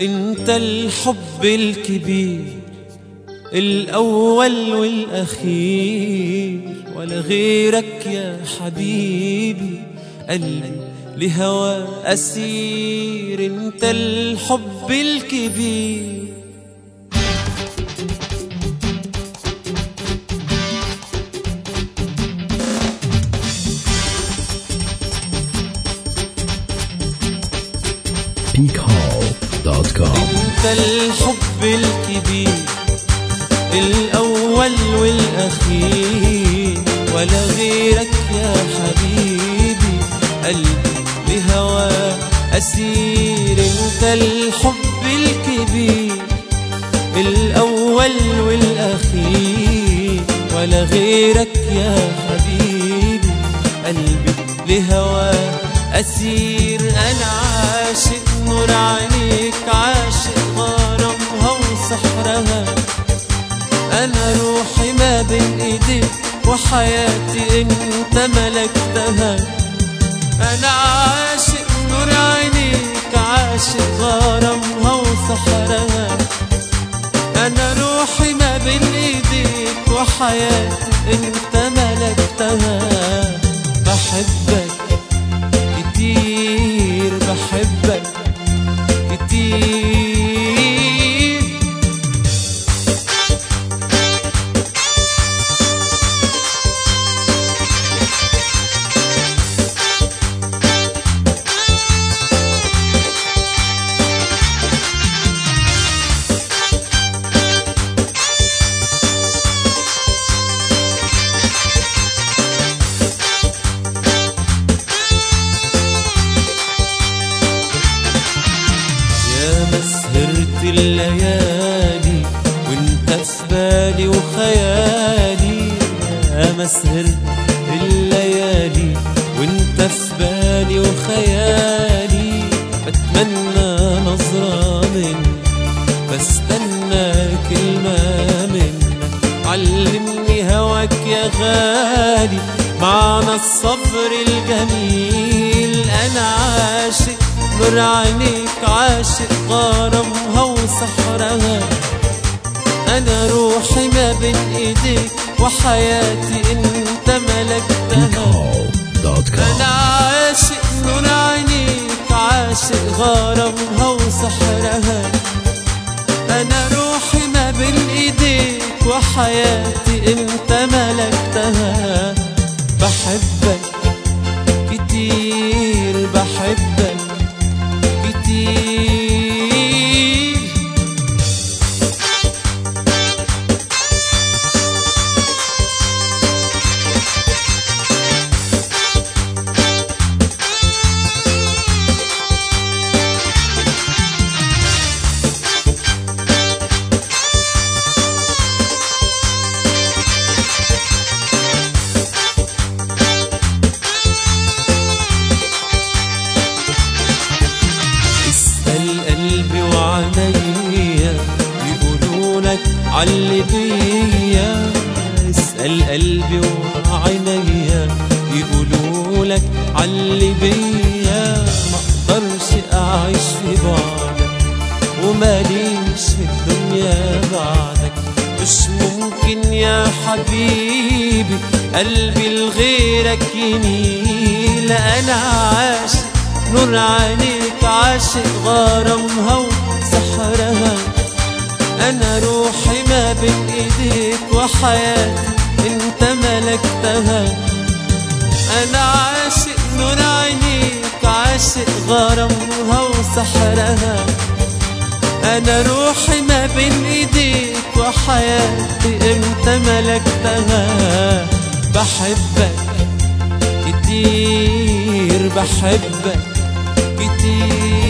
انت الحب الكبير الأول والأخير، ولا غيرك يا حبيبي قلبي لهوى أسير. انت الحب الكبير. peakhall.com. انت الحب الكبير الأول والأخير، ولا غيرك يا حبيبي قلبي لهوى أسير. انت الحب الكبير الأول والأخير، ولا غيرك يا حبيبي قلبي لهوى أسير. أنا عاشق نور عينيك، عاشق غرامها وسحرها، أنا روحي ما بين إيديك وحياتي أنت ملكتها. أنا عاشق نور عينيك، عاشق غرامها وسحرها، أنا روحي ما بين إيديك وحياتي أنت ملكتها. بحبك كتير، بحبك كتير. سهرت الليالي وانت في بالي وخيالي، يا ما سهرت الليالي وانت في بالي وخيالي. بتمنى نظرة منك، بستنى كلمة منك، علمني هواك يا غالي، معنى الصبر الجميل. أنا عاشق نور عينيك، عاشق غرامها وسحرها، أنا روحي ما بين إيديك وحياتي أنت ملكتها. أنا عاشق نور عينيك، عاشق غرامها وسحرها، أنا روحي ما بين إيديك وحياتي أنت ملكتها. بحبك كتير، بحبك كتير. علي بيا، اسأل قلبي وعينيا يقولولك علي بيا. مقدرش أعيش في بعدك وماليش في الدنيا بعدك، مش ممكن يا حبيبي قلبي لغيرك يميل. أنا عاشق نور عينيك، عاشق غرامها وسحرها، أنا روحي ما بين إيديك وحياتي أنت ملكتها. أنا عاشق نور عينيك، عاشق غرامها وسحرها، أنا روحي ما بين إيديك وحياتي أنت ملكتها. بحبك كتير، بحبك كتير.